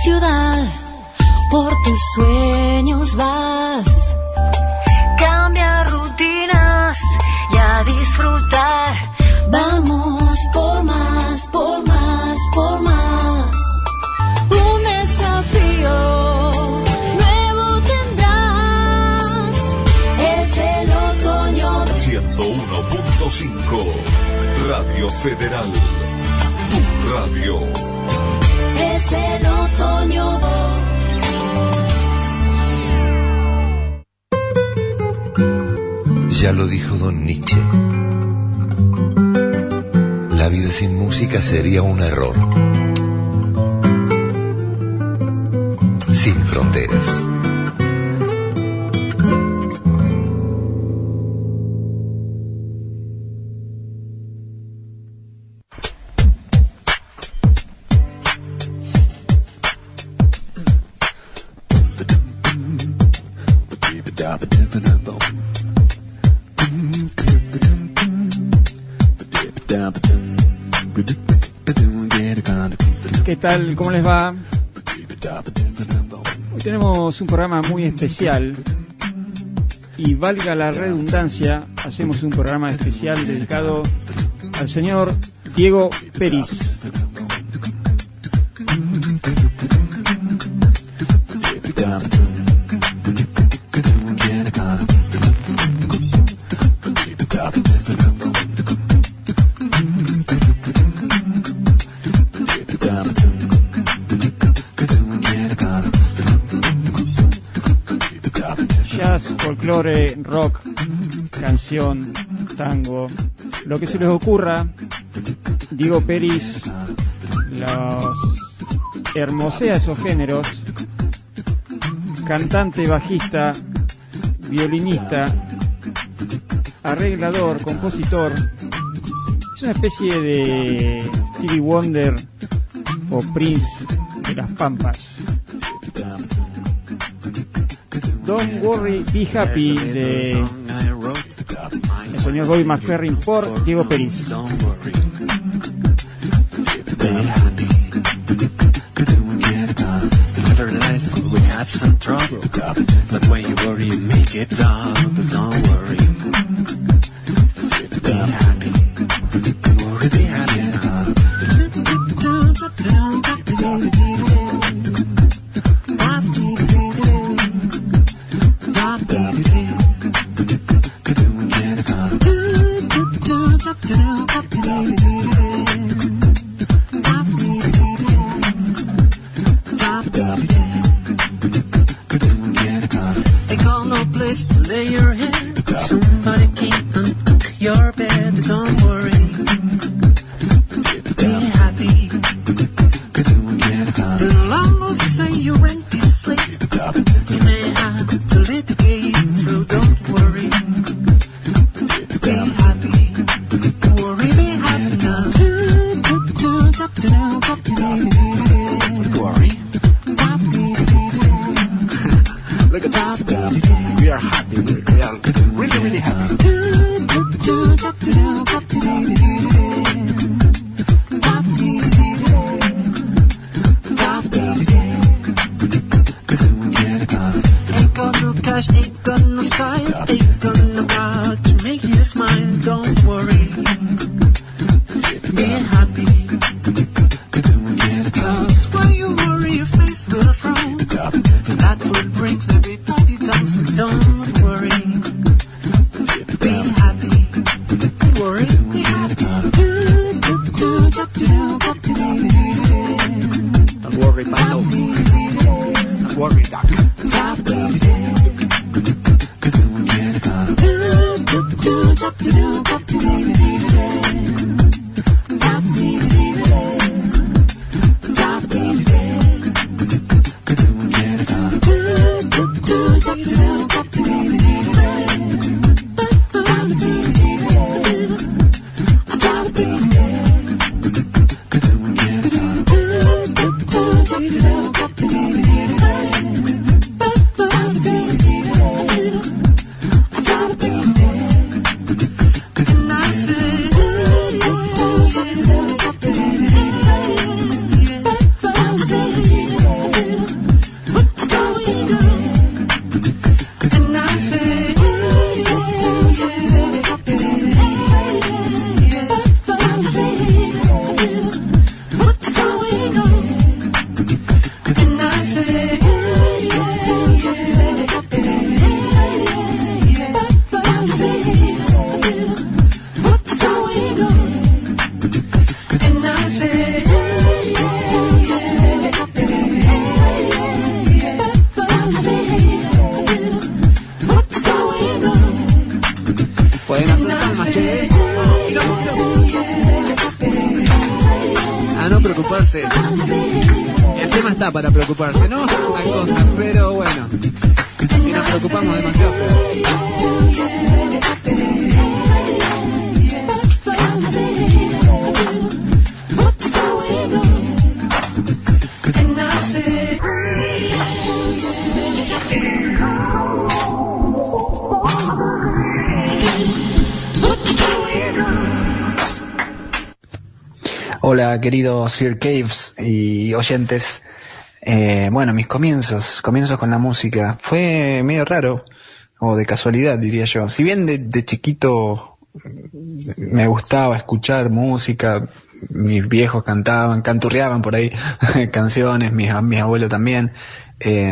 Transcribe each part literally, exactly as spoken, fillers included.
ciudad, por tus sueños vas. Cambia rutinas y a disfrutar. Vamos por más, por más, por más. Un desafío nuevo tendrás. Es el otoño. ciento uno punto cinco Radio Federal. Tu radio. Es el otoño. Ya lo dijo Don Nietzsche. La vida sin música sería un error. Sin fronteras. ¿Qué tal? ¿Cómo les va? Hoy tenemos un programa muy especial y, valga la redundancia, hacemos un programa especial dedicado al señor Diego Peris. Folclore, rock, canción, tango, lo que se les ocurra. Diego Peris los hermosea esos géneros. Cantante, bajista, violinista, arreglador, compositor. Es una especie de Stevie Wonder o Prince de las Pampas. Don't Worry, Be Happy de el señor Bobby McFerrin por Diego Peris. preocuparse. El tema está para preocuparse, no hay cosas, pero bueno, si nos preocupamos demasiado. Hola queridos Sir Caves y oyentes. Eh, bueno, mis comienzos, comienzos con la música, fue medio raro, o de casualidad diría yo. Si bien de, de chiquito me gustaba escuchar música, mis viejos cantaban, canturreaban por ahí canciones, mis, mis abuelos también, eh,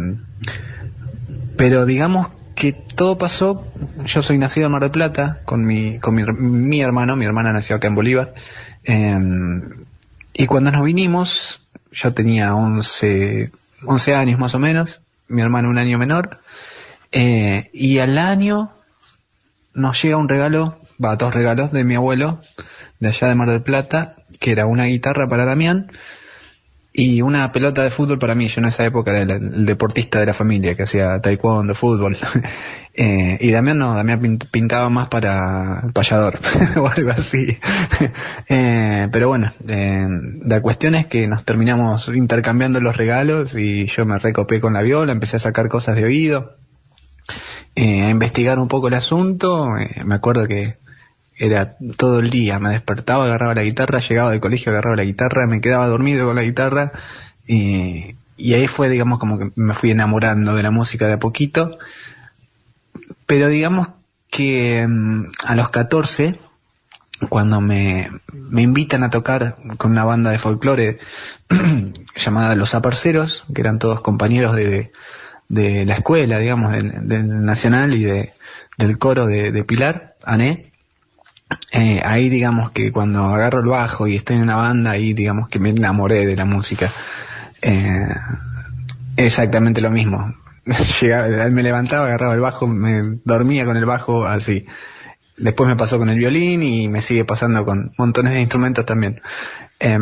pero digamos que todo pasó. Yo soy nacido en Mar del Plata con mi, con mi, mi hermano, mi hermana nació acá en Bolívar. Eh, y cuando nos vinimos, yo tenía once, once años más o menos, mi hermano un año menor, eh, y al año nos llega un regalo, va, dos regalos de mi abuelo, de allá de Mar del Plata, que era una guitarra para Damián y una pelota de fútbol para mí. Yo en esa época era el, el deportista de la familia, que hacía taekwondo, fútbol. Eh, y Damián no, Damián pintaba más para el payador o algo así. eh, pero bueno, eh, la cuestión es que nos terminamos intercambiando los regalos y yo me recopé con la viola, empecé a sacar cosas de oído, eh, a investigar un poco el asunto. Eh, me acuerdo que era todo el día, me despertaba, agarraba la guitarra, llegaba del colegio, agarraba la guitarra, me quedaba dormido con la guitarra, y, y ahí fue, digamos, como que me fui enamorando de la música de a poquito. Pero digamos que um, a los catorce, cuando me, me invitan a tocar con una banda de folclore llamada Los Aparceros, que eran todos compañeros de, de la escuela, digamos, del, del Nacional y de, del coro de, de Pilar, Ané, eh, ahí digamos que cuando agarro el bajo y estoy en una banda, ahí digamos que me enamoré de la música. Eh, exactamente lo mismo. Llegaba, me levantaba, agarraba el bajo, me dormía con el bajo, así. Después me pasó con el violín y me sigue pasando con montones de instrumentos también. Eh,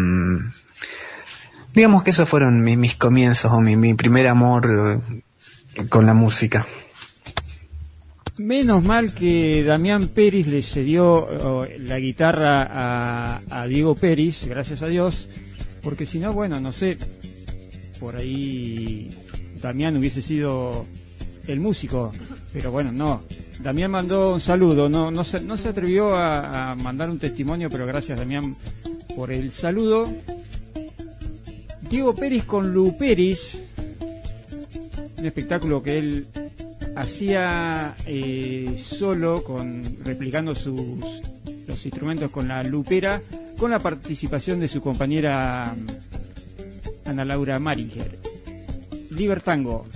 digamos que esos fueron mis, mis comienzos, o mi, mi primer amor eh, con la música. Menos mal que Damián Peris le cedió oh, la guitarra a, a Diego Peris, gracias a Dios, porque si no, bueno, no sé, por ahí Damián hubiese sido el músico, pero bueno, no. Damián mandó un saludo, no no se, no se atrevió a, a mandar un testimonio, pero gracias Damián por el saludo. Diego Peris con Lu Peris, un espectáculo que él hacía eh, solo, con replicando sus los instrumentos con la lupera, con la participación de su compañera Ana Laura Maringer. Libertango.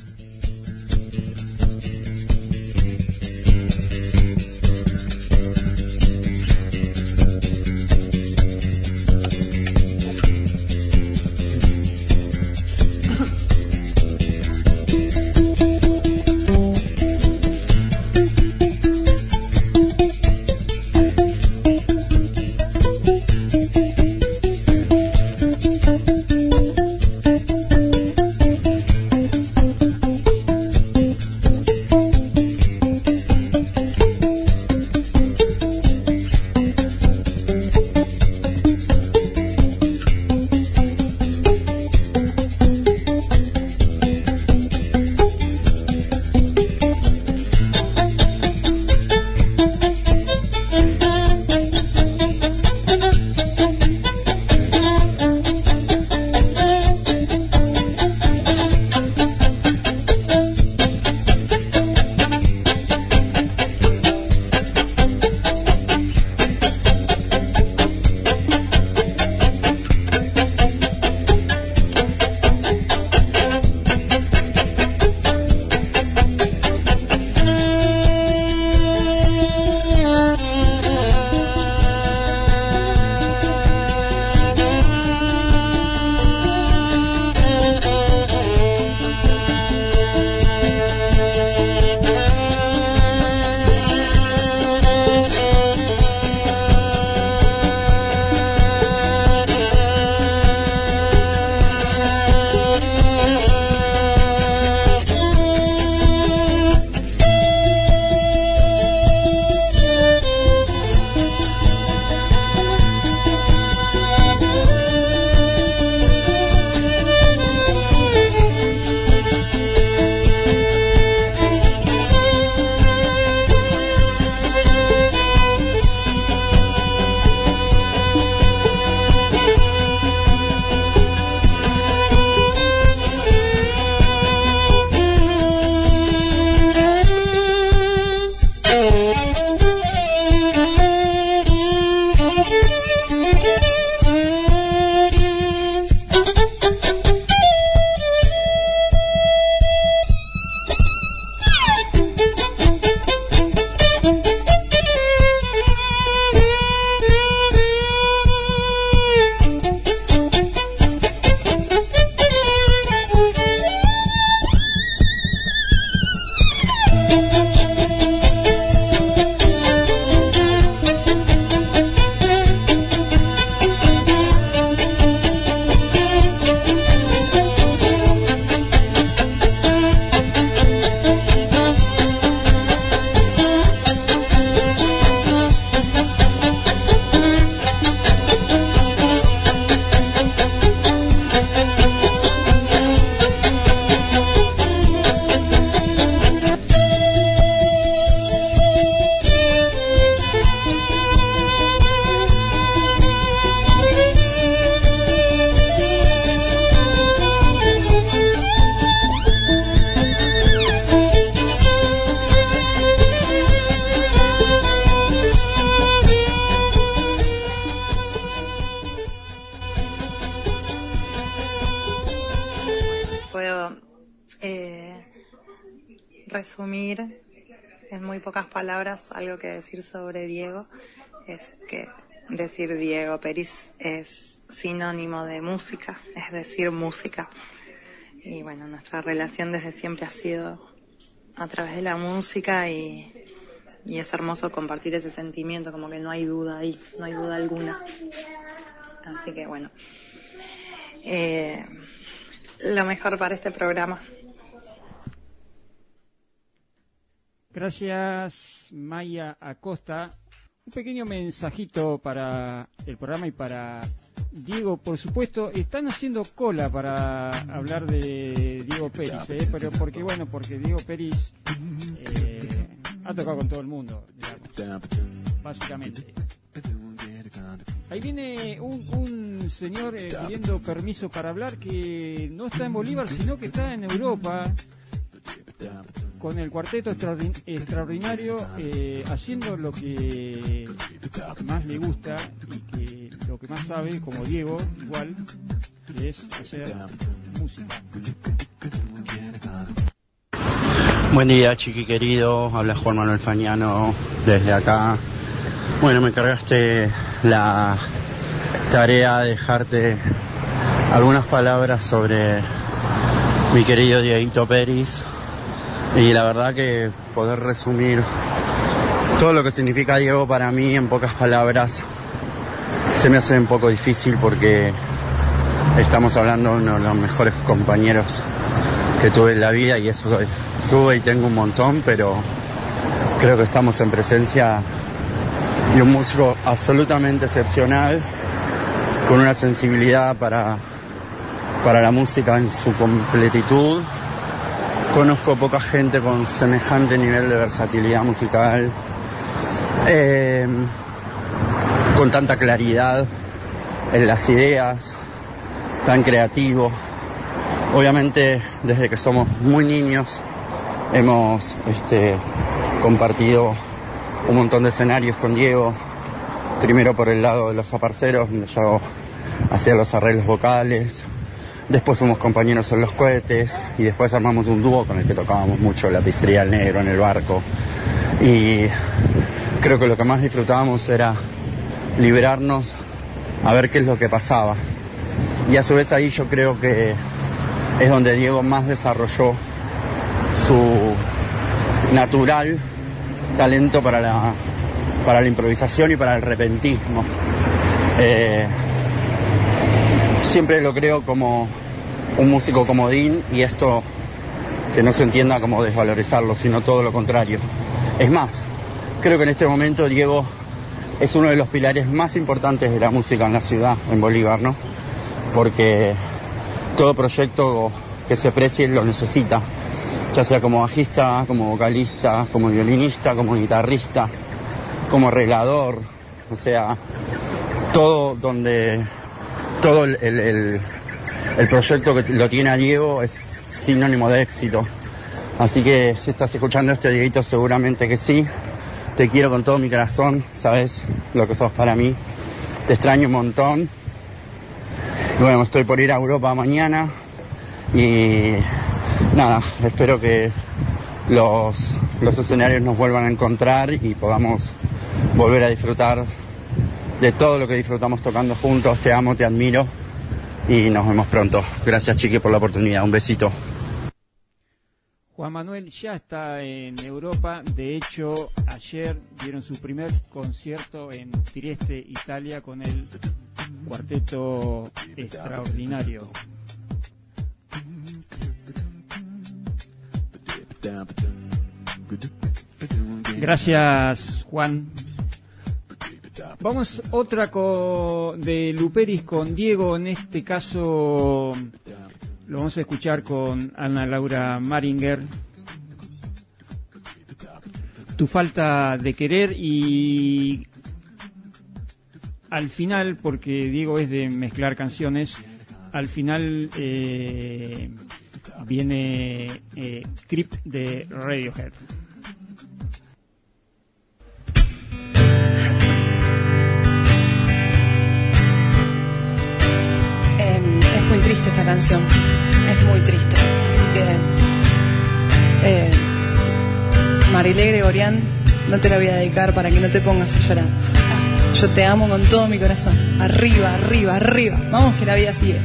Eh, resumir en muy pocas palabras algo que decir sobre Diego es que decir Diego Peris es sinónimo de música, es decir, música. Y bueno, nuestra relación desde siempre ha sido a través de la música y, y es hermoso compartir ese sentimiento, como que no hay duda ahí, no hay duda alguna. Así que bueno, eh, lo mejor para este programa. Gracias, Maya Acosta. Un pequeño mensajito para el programa y para Diego, por supuesto. Están haciendo cola para hablar de Diego Peris, ¿eh? Pero porque, bueno, porque Diego Peris eh, ha tocado con todo el mundo, digamos, básicamente. Ahí viene un, un señor eh, pidiendo permiso para hablar, que no está en Bolívar, sino que está en Europa, con el cuarteto extraordin- extraordinario, eh, haciendo lo que más le gusta y que lo que más sabe, como Diego, igual, que es hacer música. Buen día, chiqui querido, habla Juan Manuel Fagnano desde acá. Bueno, me encargaste la tarea de dejarte algunas palabras sobre mi querido Dieguito Peris. Y la verdad que poder resumir todo lo que significa Diego para mí en pocas palabras se me hace un poco difícil, porque estamos hablando de uno de los mejores compañeros que tuve en la vida, y eso tuve y tengo un montón, pero creo que estamos en presencia de un músico absolutamente excepcional, con una sensibilidad para, para la música en su completitud. Conozco poca gente con semejante nivel de versatilidad musical, eh, con tanta claridad en las ideas, tan creativo. Obviamente, desde que somos muy niños, hemos este, compartido un montón de escenarios con Diego, primero por el lado de los aparceros, donde yo hacía los arreglos vocales. Después fuimos compañeros en los cohetes y después armamos un dúo con el que tocábamos mucho la pizzería El Negro en el barco. Y creo que lo que más disfrutábamos era liberarnos a ver qué es lo que pasaba. Y a su vez ahí yo creo que es donde Diego más desarrolló su natural talento para la, para la improvisación y para el repentismo. Eh, Siempre lo creo como un músico comodín, y esto que no se entienda como desvalorizarlo, sino todo lo contrario. Es más, creo que en este momento Diego es uno de los pilares más importantes de la música en la ciudad, en Bolívar, ¿no? Porque todo proyecto que se precie lo necesita, ya sea como bajista, como vocalista, como violinista, como guitarrista, como arreglador, o sea, todo donde... Todo el, el, el, el proyecto que lo tiene a Diego es sinónimo de éxito. Así que si estás escuchando este, Dieguito, seguramente que sí. Te quiero con todo mi corazón, sabes lo que sos para mí. Te extraño un montón. Y bueno, estoy por ir a Europa mañana. Y nada, espero que los, los escenarios nos vuelvan a encontrar y podamos volver a disfrutar de todo lo que disfrutamos tocando juntos. Te amo, te admiro y nos vemos pronto. Gracias, chiqui, por la oportunidad. Un besito. Juan Manuel ya está en Europa. De hecho, ayer dieron su primer concierto en Trieste, Italia, con el cuarteto extraordinario. Gracias, Juan. Vamos otra co de Luperis con Diego. En este caso lo vamos a escuchar con Ana Laura Maringer. Tu falta de querer. Y al final, porque Diego es de mezclar canciones, al final eh, viene eh, Creep de Radiohead. Es muy triste esta canción, es muy triste, así que Eh, Marilé Gregorián, no te la voy a dedicar para que no te pongas a llorar. Yo te amo con todo mi corazón. Arriba, arriba, arriba. Vamos que la vida sigue.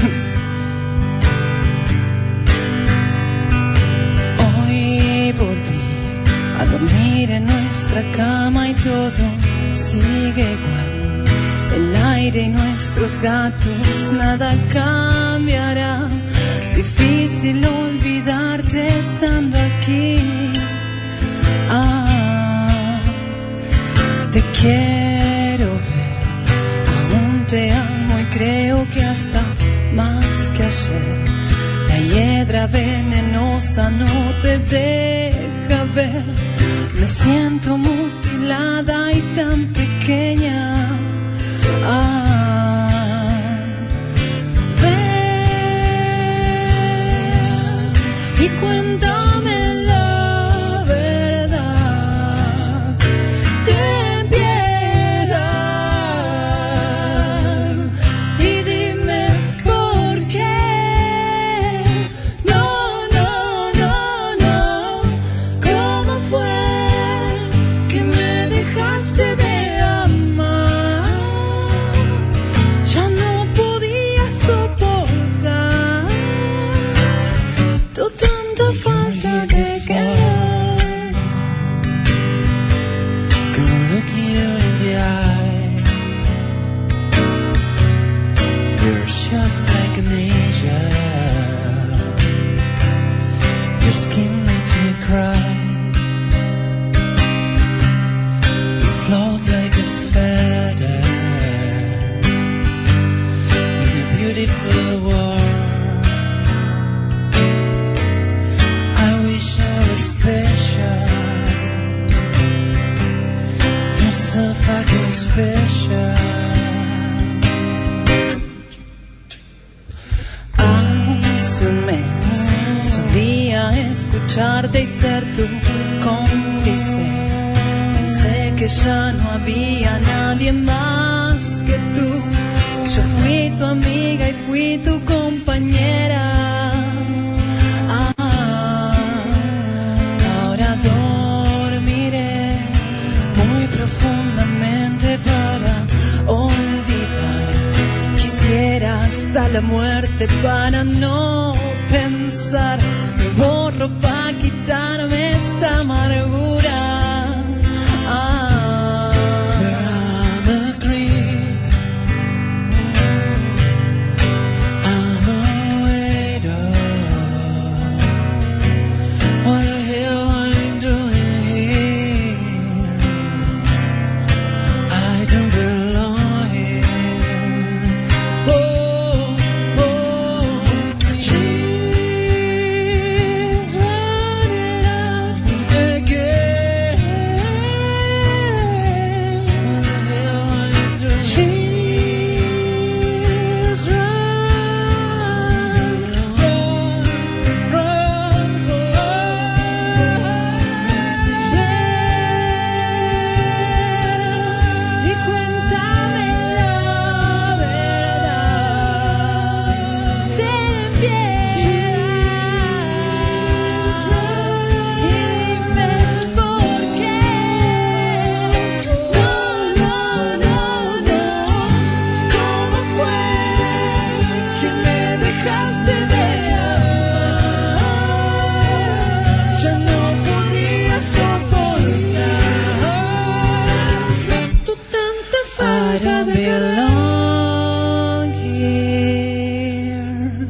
Hoy volví a dormir en nuestra cama y todo sigue igual. El aire y nuestros gatos, nada cambiará. Difícil olvidarte estando aquí. Ah, te quiero ver, aún te amo y creo que hasta más que ayer. La hiedra venenosa no te deja ver. Me siento mutilada y tan pequeña. Ah, ven y cuéntame la verdad. Ten piedad y dime por qué. No, no, no, no. ¿Cómo fue que me dejaste de amar? Ya no podía soportar tu tanta falta de querer. Gonna look you in the eye. You're just like an angel. Your skin makes me cry. You float like a feather in a beautiful world. I wish I was special. You're so fucking special. Hace un mes solía escucharte y ser tu cómplice. Pensé que ya no había nadie más que tú. Yo fui tu amiga y fui tu compañera. Ah, ahora dormiré muy profundamente para olvidar. Quisiera hasta la muerte para no pensar. Me borro para quitarme esta amargura. Ah, I'm a creep. I'm a widow. What the hell I'm doing here? I don't belong here. Oh, oh, she's running off again. What the hell I'm doing? she's run, Run, y cuéntame la verdad. Ten piedad y dime por qué. No, no, no, no. ¿Cómo fue que me dejaste de amar? Ya no podía soportar tu tanta falta de belong here.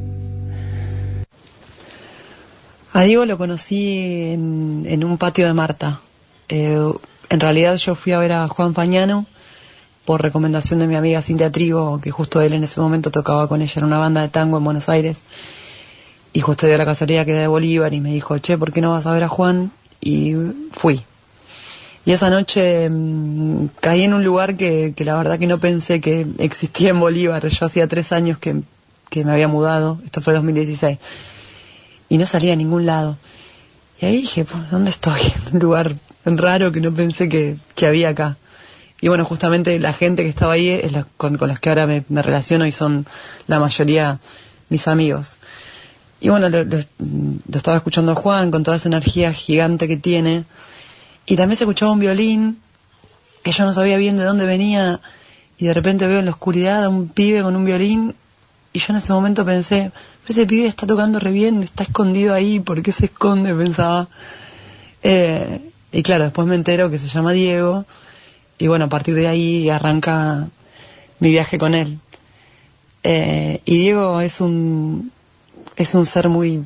A Diego lo conocí en, en un patio de Marta. Eh, en realidad yo fui a ver a Juan Fañano por recomendación de mi amiga Cintia Trigo, que justo él en ese momento tocaba con ella en una banda de tango en Buenos Aires. Y justo dio la casualidad que era de Bolívar y me dijo, che, ¿por qué no vas a ver a Juan? Y fui. Y esa noche mmm, caí en un lugar que, que la verdad que no pensé que existía en Bolívar. Yo hacía tres años que, que me había mudado, esto fue dos mil dieciséis, y no salía a ningún lado. Y ahí dije, pues, ¿dónde estoy? Un lugar raro que no pensé que, que había acá. Y bueno, justamente la gente que estaba ahí es la, con, con las que ahora me, me relaciono y son la mayoría mis amigos. y bueno, lo, lo, lo estaba escuchando a Juan con toda esa energía gigante que tiene, y también se escuchaba un violín que yo no sabía bien de dónde venía, y de repente veo en la oscuridad a un pibe con un violín, y yo en ese momento pensé, pero ese pibe está tocando re bien, está escondido ahí, ¿por qué se esconde? Pensaba. Eh, y claro, después me entero que se llama Diego, y bueno, a partir de ahí arranca mi viaje con él. Eh, y Diego es un es un ser muy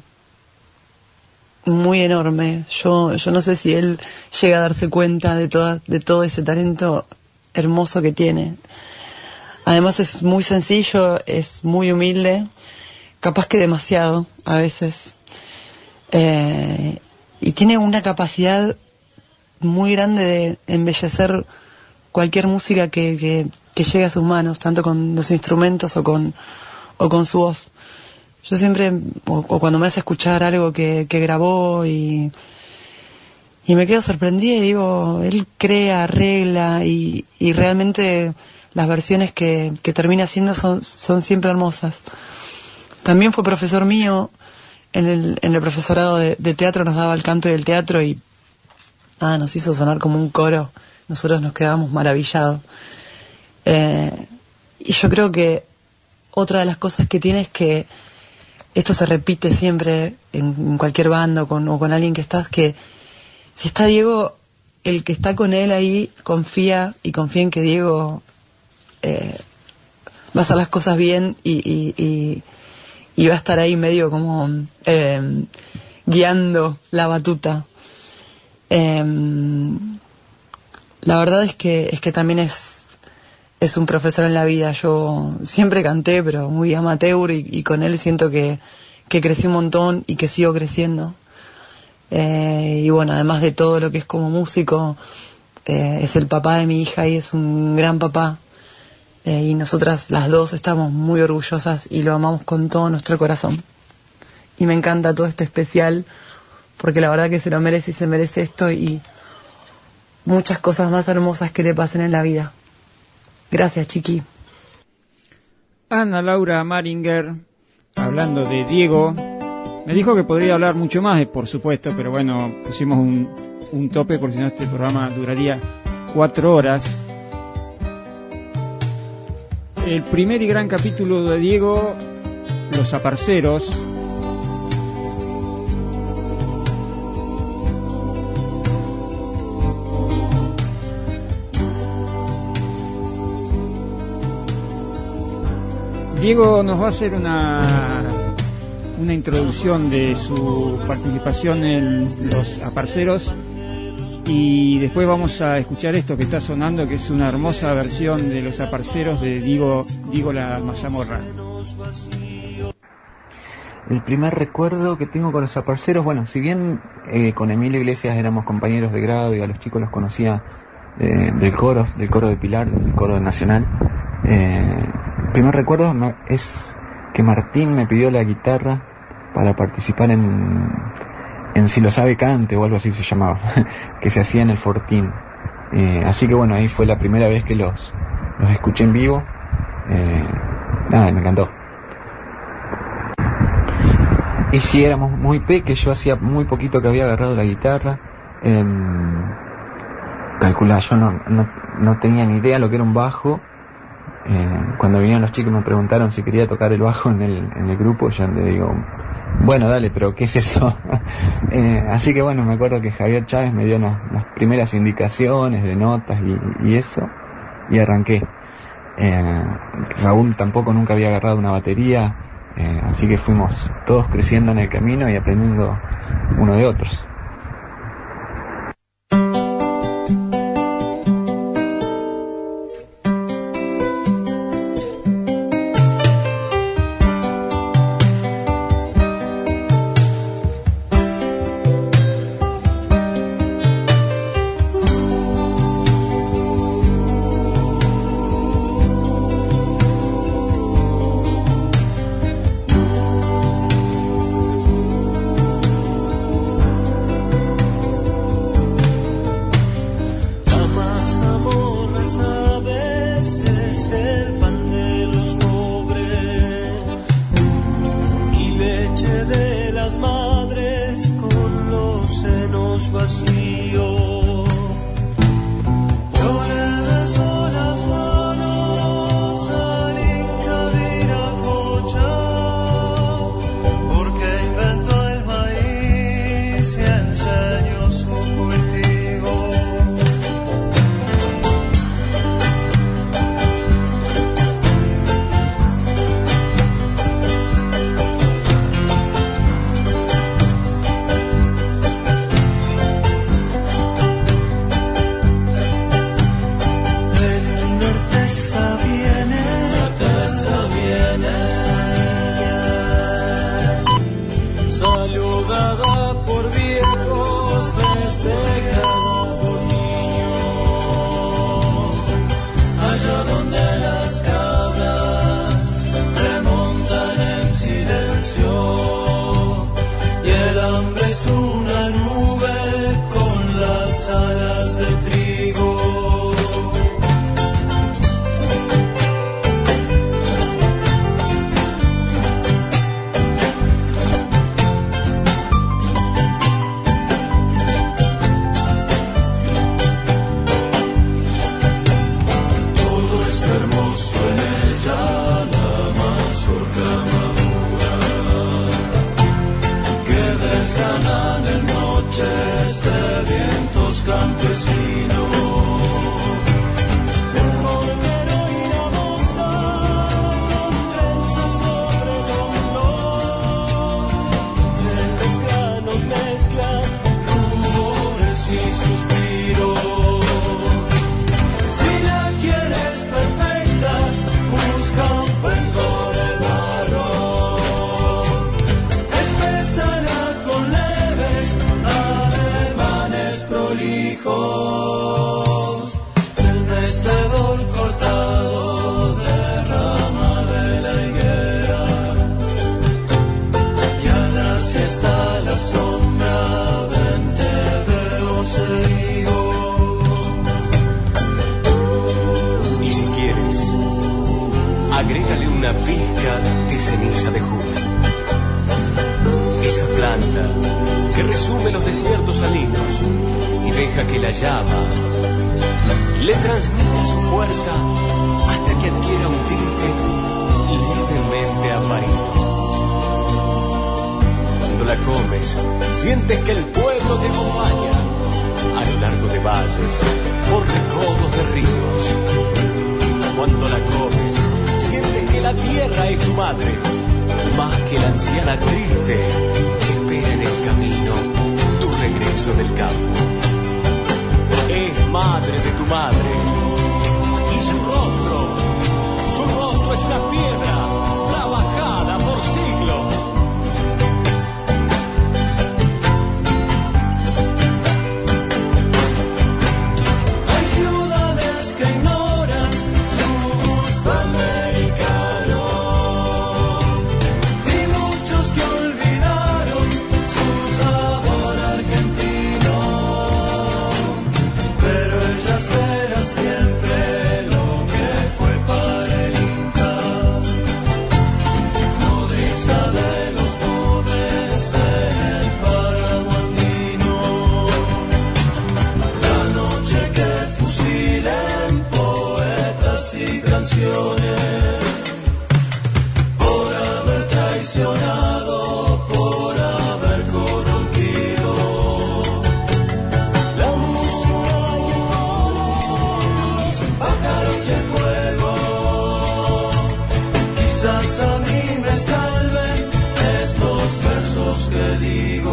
muy enorme. Yo yo no sé si él llega a darse cuenta de toda, de todo ese talento hermoso que tiene. Además es muy sencillo, es muy humilde, capaz que demasiado a veces. Eh, y tiene una capacidad muy grande de embellecer cualquier música que, que, que llegue a sus manos, tanto con los instrumentos o con, o con su voz. Yo siempre, o, o cuando me hace escuchar algo que, que grabó y, y me quedo sorprendida y digo, él crea, arregla y, y realmente las versiones que, que termina haciendo son, son siempre hermosas. También fue profesor mío en el, en el profesorado de, de teatro, nos daba el canto y el teatro y ah, nos hizo sonar como un coro. Nosotros nos quedamos maravillados. Eh, y yo creo que otra de las cosas que tiene es que esto se repite siempre en, en cualquier banda o con, o con alguien que estás, que si está Diego, el que está con él ahí confía y confía en que Diego eh, va a hacer las cosas bien y, y, y, y va a estar ahí medio como eh, guiando la batuta. Eh, La verdad es que es que también es es un profesor en la vida. Yo siempre canté, pero muy amateur, y, y con él siento que, que crecí un montón y que sigo creciendo. Eh, y bueno, además de todo lo que es como músico, eh, es el papá de mi hija y es un gran papá. Eh, y nosotras las dos estamos muy orgullosas y lo amamos con todo nuestro corazón. Y me encanta todo este especial, porque la verdad que se lo merece y se merece esto y muchas cosas más hermosas que le pasen en la vida. Gracias, Chiqui. Ana Laura Maringer, hablando de Diego, me dijo que podría hablar mucho más, por supuesto, pero bueno, pusimos un, un tope, porque si no este programa duraría cuatro horas. El primer y gran capítulo de Diego, Los Aparceros. Diego nos va a hacer una, una introducción de su participación en Los Aparceros y después vamos a escuchar esto que está sonando, que es una hermosa versión de Los Aparceros de Diego, Diego la Mazamorra. El primer recuerdo que tengo con Los Aparceros, bueno, si bien eh, con Emilio Iglesias éramos compañeros de grado y a los chicos los conocía eh, del coro, del coro de Pilar, del coro nacional, eh, el primer recuerdo es que Martín me pidió la guitarra para participar en, en Si lo sabe cante o algo así se llamaba, que se hacía en el Fortín. Eh, así que bueno, ahí fue la primera vez que los, los escuché en vivo. Eh, nada, me encantó. Y si éramos muy pequeños, yo hacía muy poquito que había agarrado la guitarra. Eh, calculá, yo no, no, no tenía ni idea lo que era un bajo. Eh, cuando vinieron los chicos me preguntaron si quería tocar el bajo en el, en el grupo, yo le digo, bueno, dale, pero ¿qué es eso? eh, así que bueno, me acuerdo que Javier Chávez me dio las, las primeras indicaciones de notas y, y eso, y arranqué. Eh, Raúl tampoco nunca había agarrado una batería, eh, así que fuimos todos creciendo en el camino y aprendiendo uno de otros. las madres con los senos vacíos. Yo le beso las manos al Inca Viracocha, porque inventó el maíz y enseñó su cultivo. Saludada por viejos, festejada por niños, allá donde las cabras remontan en silencio y el hambre es una nube con las alas de trigo. De vientos campesinos, un mortero y la moza con trenzas sobre el hombro, entre los granos mezclan rubores y suspiros. Si la quieres perfecta, busca un cuenco de barro, espésala con leves prolijos del mecedor cortado de rama de la higuera, y a la siesta la sombra vente veo seguidos. Y si quieres, agrégale una pizca de ceniza de jugo. Esa planta que resume los desiertos salinos y deja que la llama le transmita su fuerza hasta que adquiera un tinte levemente amarillo. Cuando la comes, sientes que el pueblo te acompaña a lo largo de valles, por recodos de ríos. Cuando la comes, sientes que la tierra es tu madre, más que la anciana triste que espera en el camino tu regreso del campo. Es madre de tu madre y su rostro, su rostro es una piedra trabajada por siglos. Hay ciudades que ignoran su gusto americano y muchos que olvidaron su sabor argentino, pero ella será siempre lo que fue para el Inca, nodriza de los pobres en el Paraguandino. La noche que fusilen poetas y canciones por haber traicionado, por haber corrompido la música y el los pájaros y el fuego. Quizás a mí me salven estos versos que digo.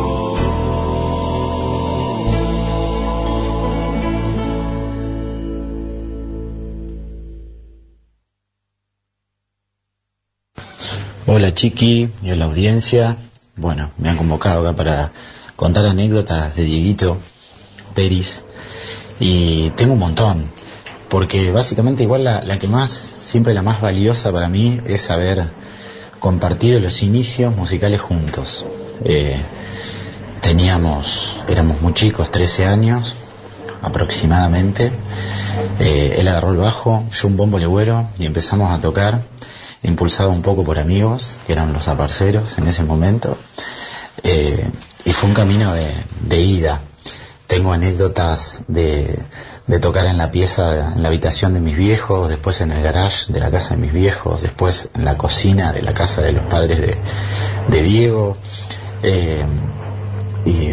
Hola Chiqui y a la audiencia. Bueno, me han convocado acá para contar anécdotas de Dieguito Peris y tengo un montón, porque básicamente igual la, la que más, siempre la más valiosa para mí es haber compartido los inicios musicales juntos. Eh, teníamos, éramos muy chicos, trece años aproximadamente. Eh, él agarró el bajo, yo un bombo legüero y empezamos a tocar, impulsado un poco por amigos que eran los aparceros en ese momento. eh, y fue un camino de, de ida. Tengo anécdotas de, de tocar en la pieza, en la habitación de mis viejos, después en el garage de la casa de mis viejos, después en la cocina de la casa de los padres de, de Diego. Eh, y,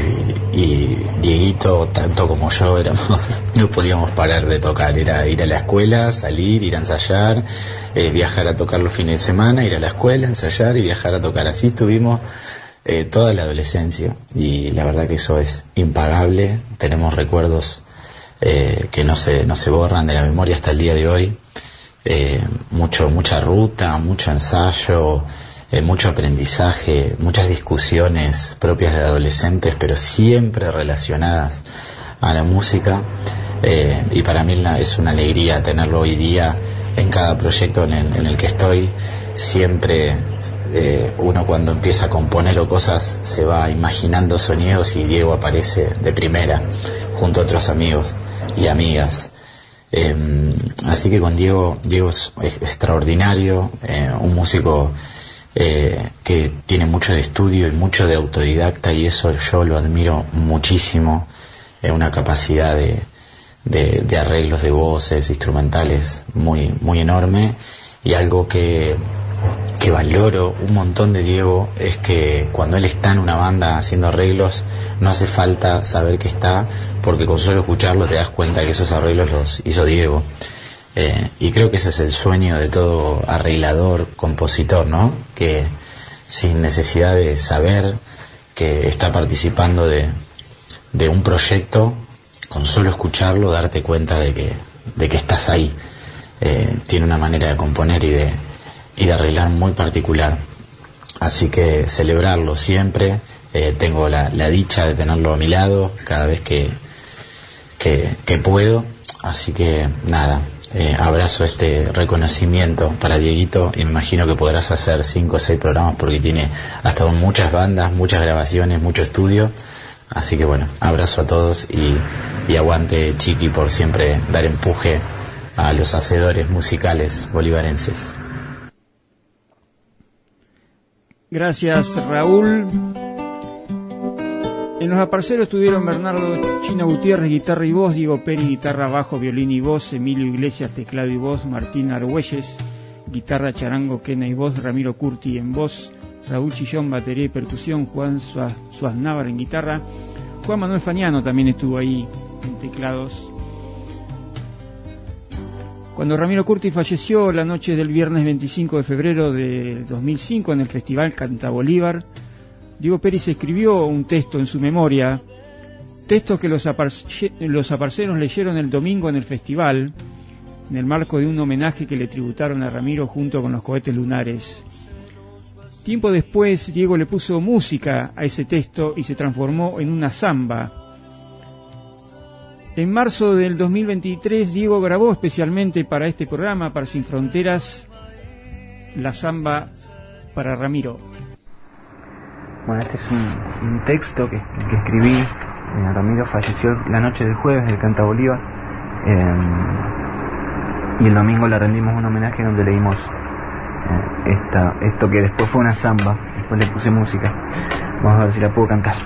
y Dieguito, tanto como yo, éramos, no podíamos parar de tocar. Era ir a la escuela, salir, ir a ensayar, eh, viajar a tocar los fines de semana, ir a la escuela, ensayar y viajar a tocar. Así estuvimos eh, toda la adolescencia, y la verdad que eso es impagable. Tenemos recuerdos eh, que no se, no se borran de la memoria hasta el día de hoy. Eh, mucho, mucha ruta, mucho ensayo, Eh, mucho aprendizaje, muchas discusiones propias de adolescentes, pero siempre relacionadas a la música, eh, y para mí la, es una alegría tenerlo hoy día en cada proyecto en el, en el que estoy. Siempre eh, uno cuando empieza a componer o cosas se va imaginando sonidos, y Diego aparece de primera junto a otros amigos y amigas. Eh, así que con Diego, Diego es, es extraordinario, eh, un músico Eh, que tiene mucho de estudio y mucho de autodidacta, y eso yo lo admiro muchísimo. Es una capacidad de, de, de arreglos de voces instrumentales muy, muy enorme, y algo que, que valoro un montón de Diego es que cuando él está en una banda haciendo arreglos, no hace falta saber que está, porque con solo escucharlo te das cuenta que esos arreglos los hizo Diego. Eh, y creo que ese es el sueño de todo arreglador, compositor, ¿no? Que sin necesidad de saber que está participando de, de un proyecto, con solo escucharlo darte cuenta de que, de que estás ahí. Eh, tiene una manera de componer y de, y de arreglar muy particular. Así que celebrarlo siempre. Eh, tengo la, la dicha de tenerlo a mi lado cada vez que, que, que puedo. Así que nada. Eh, abrazo este reconocimiento para Dieguito, y me imagino que podrás hacer cinco o seis programas, porque tiene hasta muchas bandas, muchas grabaciones, mucho estudio. Así que bueno, abrazo a todos, y, y aguante Chiqui por siempre dar empuje a los hacedores musicales bolivarenses. Gracias, Raúl. En los aparceros estuvieron Bernardo Chino Gutiérrez, guitarra y voz, Diego Pérez, guitarra, bajo, violín y voz, Emilio Iglesias, teclado y voz, Martín Argüelles, guitarra, charango, quena y voz, Ramiro Curti en voz, Raúl Chillón, batería y percusión, Juan Suaznávar en guitarra, Juan Manuel Fagnano también estuvo ahí en teclados. Cuando Ramiro Curti falleció la noche del viernes veinticinco de febrero de dos mil cinco en el Festival Canta Bolívar, Diego Pérez escribió un texto en su memoria, texto que los, aparce, los aparceros leyeron el domingo en el festival, en el marco de un homenaje que le tributaron a Ramiro junto con los cohetes lunares. Tiempo después, Diego le puso música a ese texto y se transformó en una samba. En marzo del dos mil veintitrés, Diego grabó especialmente para este programa, para Sin Fronteras, la samba para Ramiro. Bueno, este es un, un texto que, que escribí. eh, Ramiro falleció la noche del jueves del Canta Bolívar, eh, y el domingo le rendimos un homenaje donde leímos eh, esta, esto que después fue una samba. Después le puse música. Vamos a ver si la puedo cantar.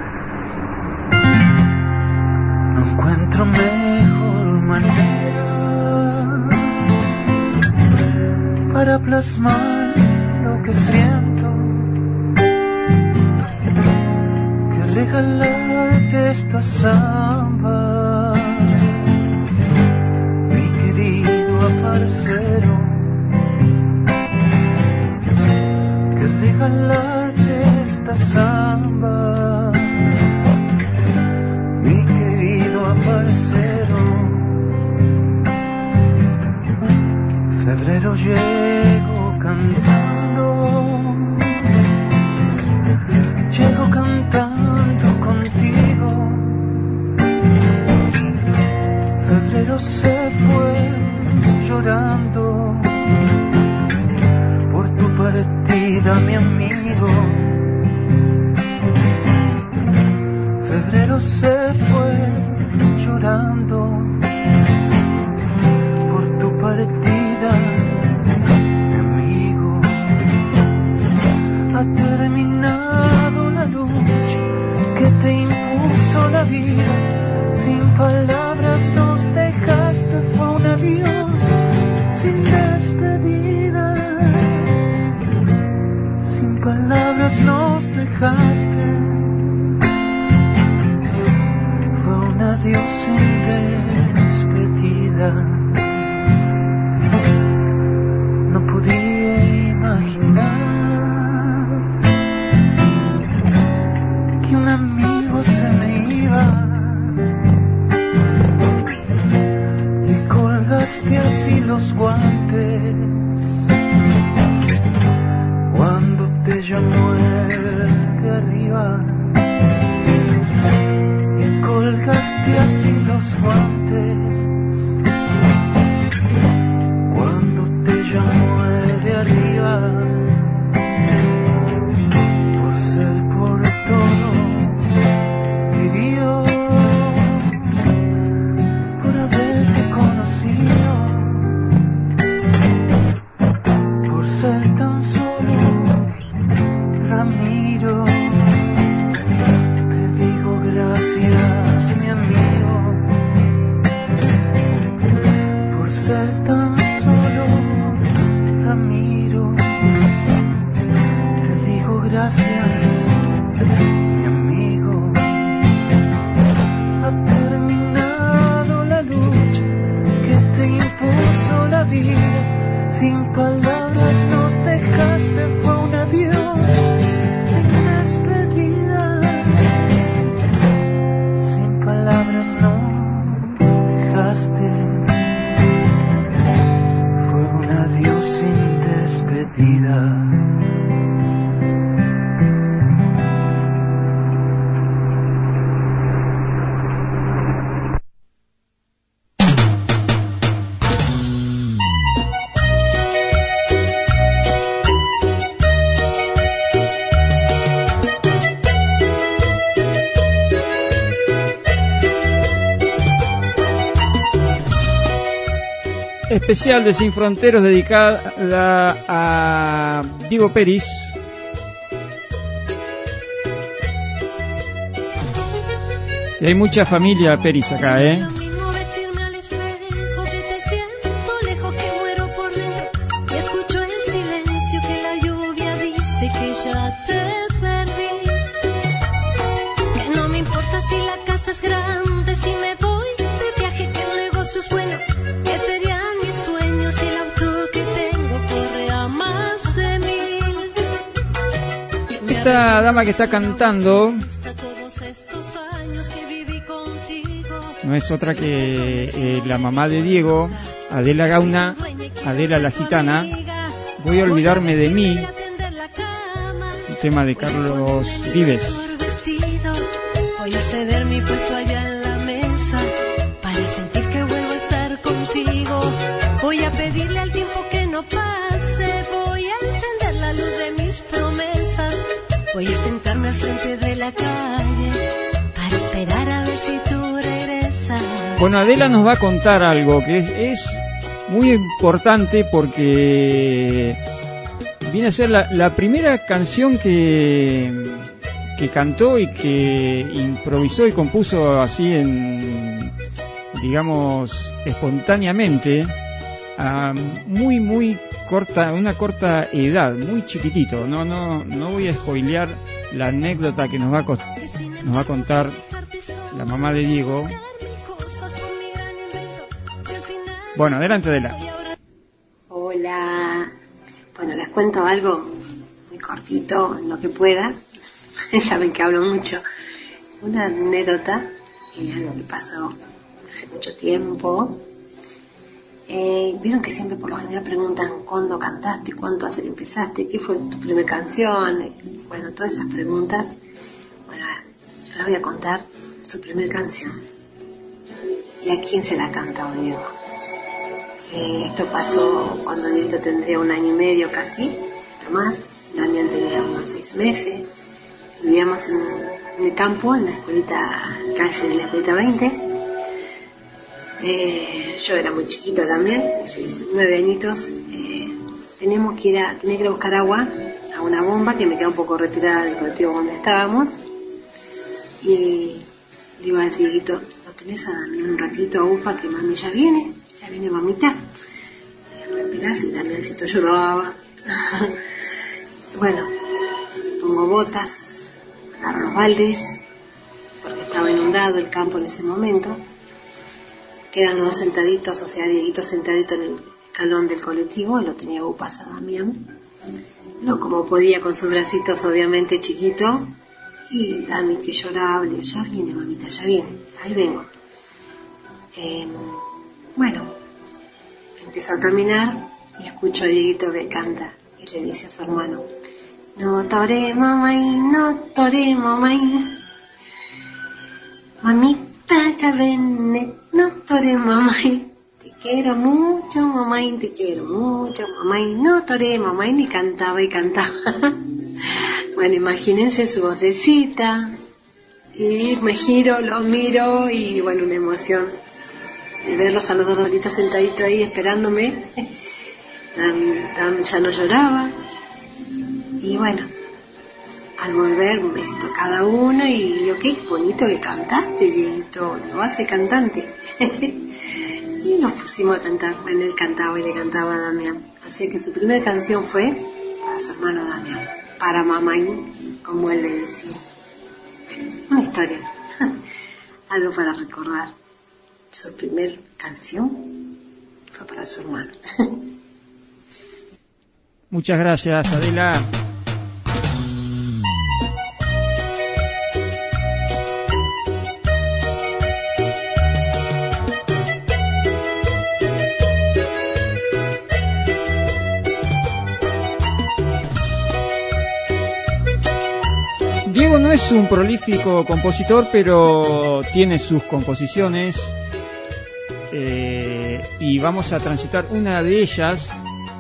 No encuentro mejor manera para plasmar lo que siento regalarte esta samba, mi querido aparcero, que regalarte esta samba, mi querido aparcero. Febrero llego cantando, llego cantando febrero se fue llorando por tu partida, mi amigo. Febrero se fue llorando por tu partida, mi amigo. Ha terminado la luz te impuso la vida. Sin palabras nos dejaste, fue un adiós sin despedida. Sin palabras nos dejaste, fue un adiós sin despedida. No podía imaginar que un amigo se me iba. Y colgaste así los guantes cuando te llamó el de arriba. Y colgaste así los guantes cuando te llamó el de arriba. Por ser por todo querido, por haberte conocido, por ser tan solo Ramiro. Te digo gracias, mi amigo, por ser tan solo Ramiro. Te digo gracias, mi amigo. Ha terminado la lucha que te impuso la vida. Sin palabras nos dejaste, fue un adiós sin despedida. Sin palabras nos dejaste, fue un adiós sin despedida. Especial de Sin Fronteros dedicada a Diego Peris. Y hay mucha familia Peris acá, ¿eh? Esta dama que está cantando no es otra que eh, la mamá de Diego, Adela Gauna, Adela la Gitana. Voy a olvidarme de mí, un tema de Carlos Vives. Voy a ceder mi puesto allá en la mesa para sentir que vuelvo a estar contigo. Voy a pedirle al tiempo que no pase, voy a encender la luz de mis promesas. Voy a sentarme al frente de la calle para esperar a ver si tú regresas. Bueno, Adela nos va a contar algo que es, es muy importante porque viene a ser la, la primera canción que, que cantó y que improvisó y compuso así en, digamos, espontáneamente, a muy, muy corta, una corta edad, muy chiquitito. No, no, no voy a spoilear la anécdota que nos va a, nos va a contar la mamá de Diego. Bueno, adelante, Adela. Hola. Bueno, les cuento algo muy cortito, en lo que pueda. Saben que hablo mucho. Una anécdota, eh, algo que pasó hace mucho tiempo. Eh, Vieron que siempre por lo general preguntan cuándo cantaste, cuánto hace que empezaste, qué fue tu primera canción. Bueno, todas esas preguntas. Bueno, yo les voy a contar su primera canción y a quién se la canta Diego. Eh, esto pasó cuando Diego tendría un año y medio casi, no más. Damián tenía unos seis meses. Vivíamos en, en el campo, en la escuelita, calle de la escuelita veinte. Eh, yo era muy chiquita también, nueve añitos. Eh, teníamos que ir a, tenía que ir a buscar agua a una bomba que me queda un poco retirada del colectivo donde estábamos. Y le digo al Dieguito, ¿lo tenés a Damián un ratito a UPA que mami ya viene? Ya viene mamita. ¿Me esperás? Y Damiancito lloraba. Bueno, pongo botas, agarro los baldes, porque estaba inundado el campo en ese momento. Quedan los dos sentaditos, o sea, Dieguito sentadito en el escalón del colectivo, lo tenía UPAS a Damián. No como podía, con sus bracitos obviamente chiquito. Y Dami que lloraba, le digo, ya viene mamita, ya viene, ahí vengo. Eh, bueno, empiezo a caminar y escucho a Dieguito que canta y le dice a su hermano, no tore mamay, no tore mamay, mamita ya viene, no tore mamay, te quiero mucho mamay, te quiero mucho mamay, no tore mamay, y cantaba y cantaba. Bueno, imagínense su vocecita, y me giro, lo miro, y bueno, una emoción de verlos a los dos doritos sentaditos ahí esperándome. Dam, ya no lloraba, y bueno, al volver un besito cada uno, y digo, qué bonito que cantaste, Dieguito, lo hace cantante. Y nos pusimos a cantar, bueno, él cantaba y le cantaba a Damián, así que su primera canción fue para su hermano Damián, para Mamaín, como él le decía. Una historia, algo para recordar. Su primer canción fue para su hermano. Muchas gracias, Adela. Diego no es un prolífico compositor, pero tiene sus composiciones, eh, y vamos a transitar una de ellas,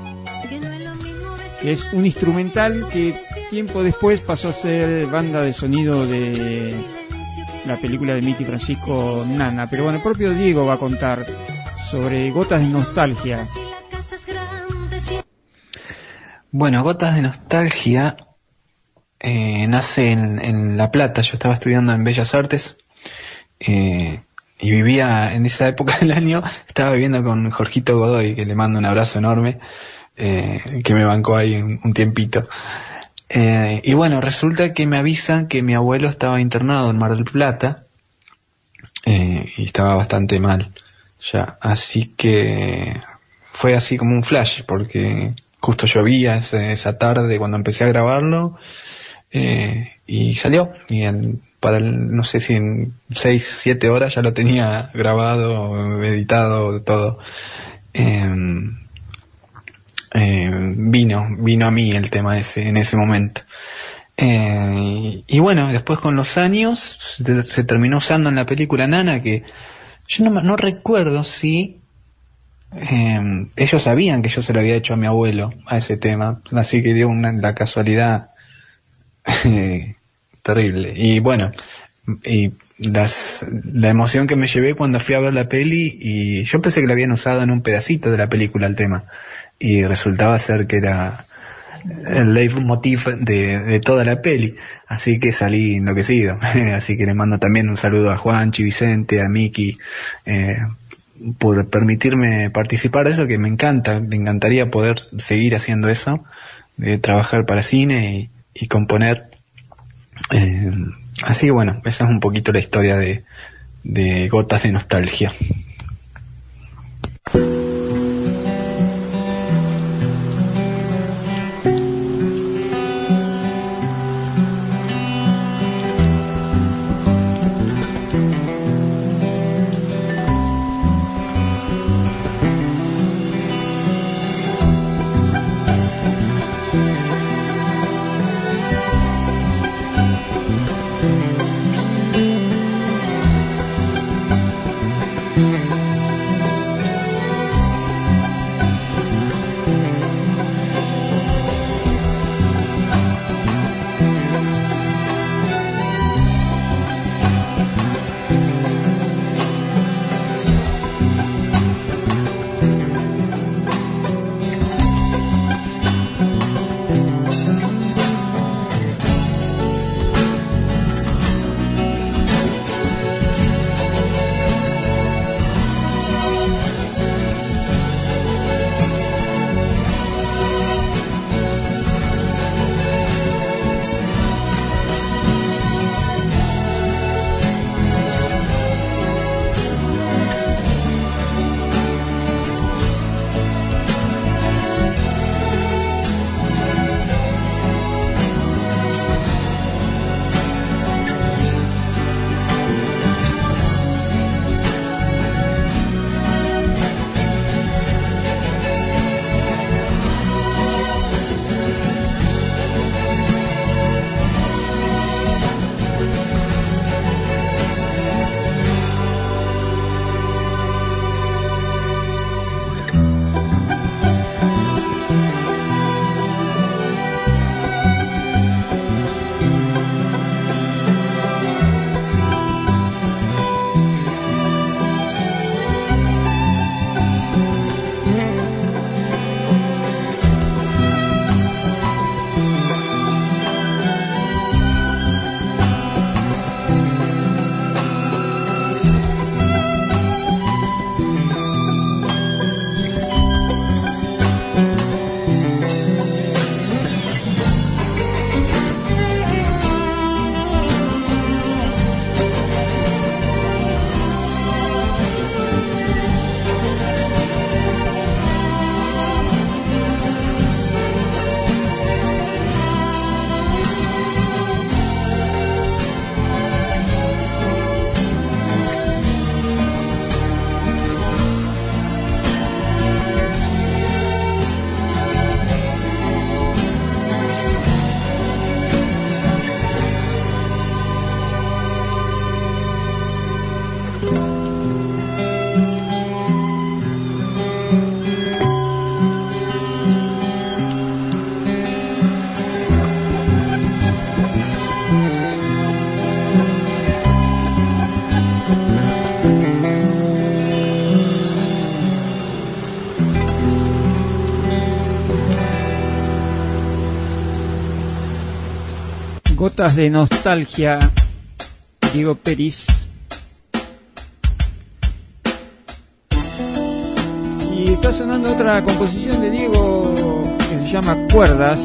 que es un instrumental que tiempo después pasó a ser banda de sonido de la película de Miki Francisco, Nana. Pero bueno, el propio Diego va a contar sobre Gotas de Nostalgia. Bueno, Gotas de Nostalgia eh, nace en, en La Plata. Yo estaba estudiando en Bellas Artes eh, y vivía en esa época del año, estaba viviendo con Jorgito Godoy, que le mando un abrazo enorme, eh, que me bancó ahí un, un tiempito. Eh, y bueno, resulta que me avisan que mi abuelo estaba internado en Mar del Plata, eh, y estaba bastante mal ya, así que fue así como un flash, porque justo llovía ese, esa tarde cuando empecé a grabarlo, eh, y salió, y en, para el, no sé si en seis, siete horas ya lo tenía grabado, editado, todo. Eh, eh, vino, vino a mí el tema ese, en ese momento. Eh, y bueno, después con los años se, se terminó usando en la película Nana, que yo no, no recuerdo si eh, ellos sabían que yo se lo había hecho a mi abuelo, a ese tema, así que dio una, la casualidad eh, terrible. Y bueno, y las, la emoción que me llevé cuando fui a ver la peli, y yo pensé que lo habían usado en un pedacito de la película el tema, y resultaba ser que era el leitmotiv de, de toda la peli, así que salí enloquecido. Así que le mando también un saludo a Juanchi, Vicente, a Miki, eh, por permitirme participar de eso, que me encanta, me encantaría poder seguir haciendo eso, de trabajar para cine y, y componer. Eh, así que bueno, esa es un poquito la historia de, de Gotas de Nostalgia. Mm-hmm. Gotas de nostalgia, Diego Peris. Y está sonando otra composición de Diego que se llama Cuerdas.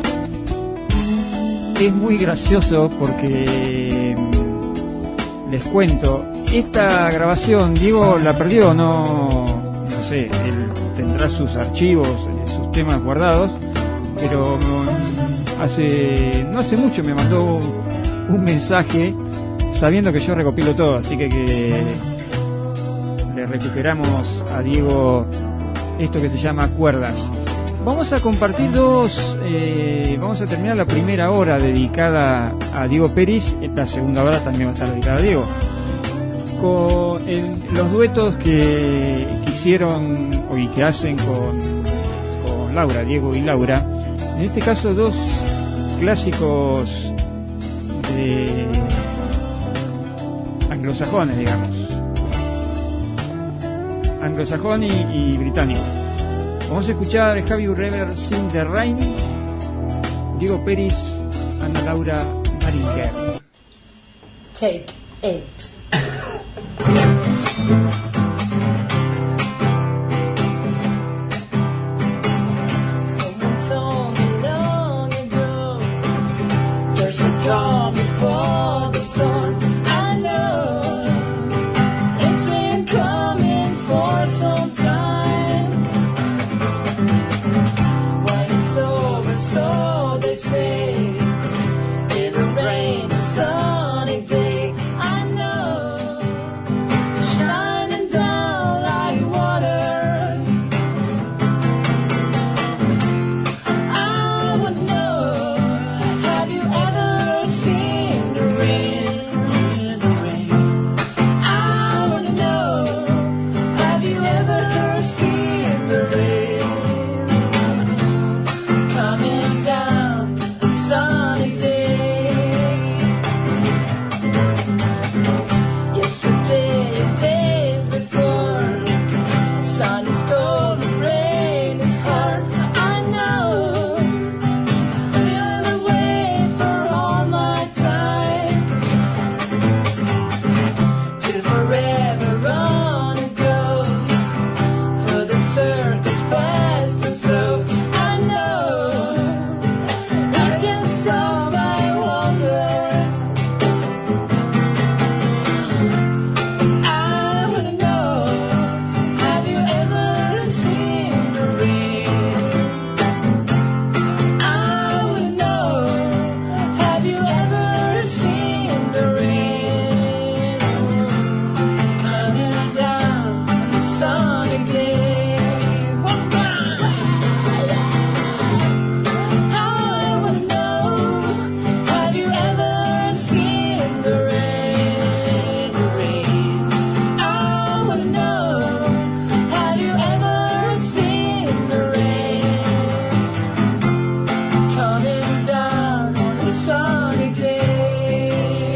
Es muy gracioso porque les cuento, esta grabación Diego la perdió, no, no sé, él tendrá sus archivos, sus temas guardados, pero hace no hace mucho me mandó un mensaje sabiendo que yo recopilo todo, así que, que le recuperamos a Diego esto que se llama Cuerdas. Vamos a compartir dos, eh, vamos a terminar la primera hora dedicada a Diego Peris, la segunda hora también va a estar dedicada a Diego, con el, los duetos que, que hicieron y que hacen con, con Laura, Diego y Laura, en este caso dos clásicos de anglosajones, digamos, anglosajón y, y británico. Vamos a escuchar Have You Ever Seen the Rain, Diego Peris, Ana Laura Maringer. Take eight. Someone told me long ago there's a calm before the storm. I know it's been coming for some time. When it's over, so they say, it'll rain a sunny day. I know, shining down like water. I would know, have you ever seen the rain? Seen the rain? I would know, have you ever seen the rain? Coming down a sunny day. Yesterday and days before, sun is cold and rain is hard. I know, feel the way for all my time. Till forever on it goes, for the circuit fast and slow. I know, we can stop, I wonder. I wanna know, have you ever seen the rain? I wanna know, have you ever seen the rain? Coming down on a sunny day. I wanna know, have you ever seen the rain? The rain. I wanna know, have you ever seen the rain? Coming down on a sunny day.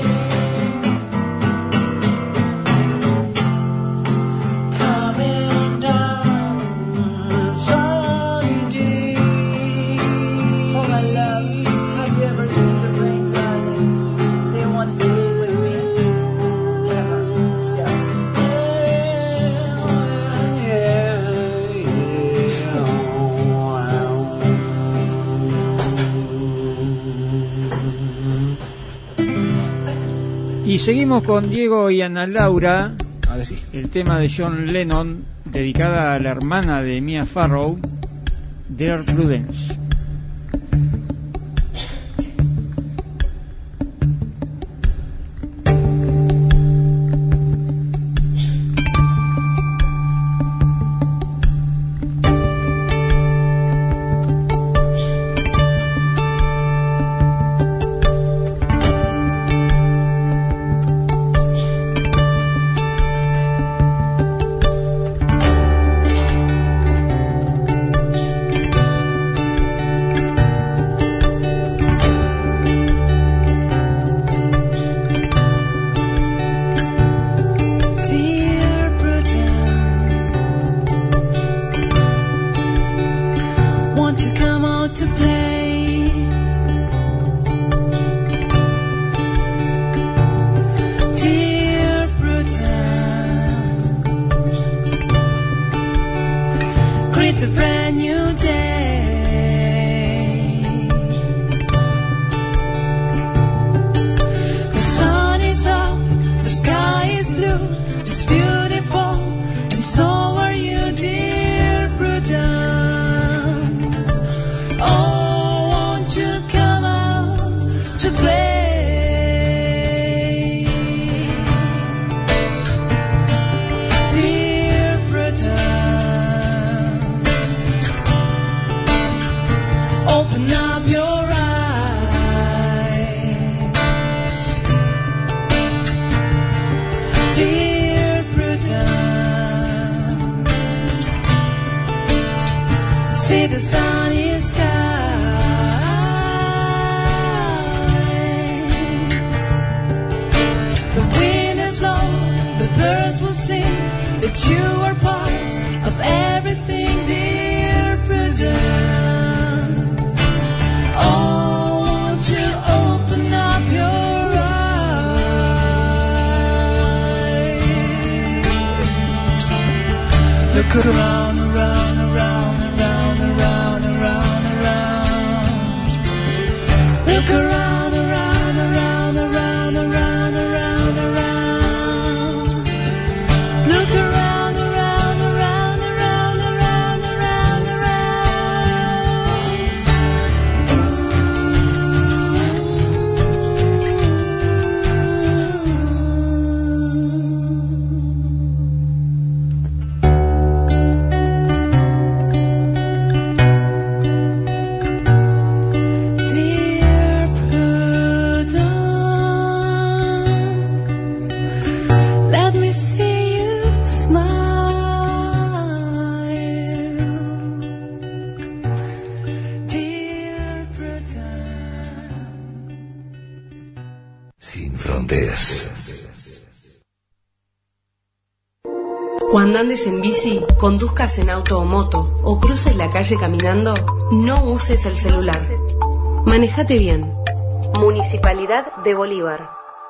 Coming down on a sunny day. Oh my love, have you ever seen the rain, darling? Do you want to stay with me? Come on, let's go. Y seguimos con Diego y Ana Laura. Ahora sí. El tema de John Lennon, dedicada a la hermana de Mia Farrow, Dear Prudence. Look around, around, around, around, around, around, around. Look around, around, around, around, around, around, around. Look around, around, around, around, around, around, Dear Prudence, let me see you smile. Dear Prudence. Sin fronteras. Cuando andes en bici, conduzcas en auto o moto o cruces la calle caminando, no uses el celular. Manejate bien. Municipalidad de Bolívar.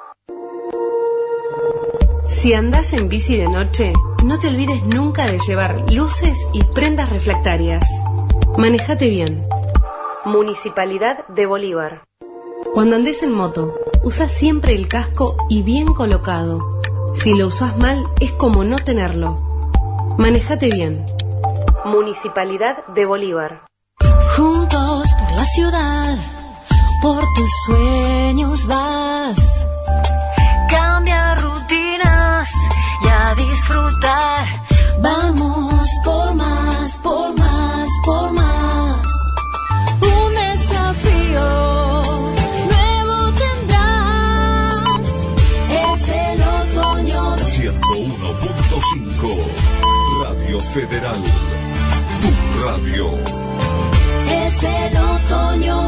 Si andás en bici de noche, no te olvides nunca de llevar luces y prendas reflectarias. Manejate bien. Municipalidad de Bolívar. Cuando andes en moto, usa siempre el casco y bien colocado. Si lo usás mal, es como no tenerlo. Manejate bien. Municipalidad de Bolívar. Juntos por la ciudad, por tus sueños vas. Cambia rutinas y a disfrutar. Vamos por más, por más, por más. Un desafío nuevo tendrás. Es el otoño. ciento uno punto cinco Radio Federal. Tu radio. Es el otoño.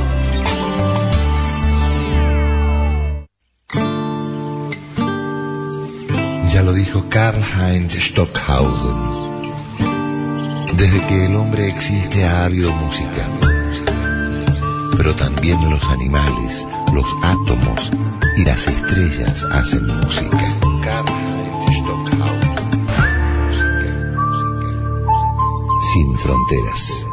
Ya lo dijo Karl-Heinz Stockhausen. Desde que el hombre existe ha habido música, pero también los animales, los átomos y las estrellas hacen música. Karl-Heinz Stockhausen. Sin fronteras.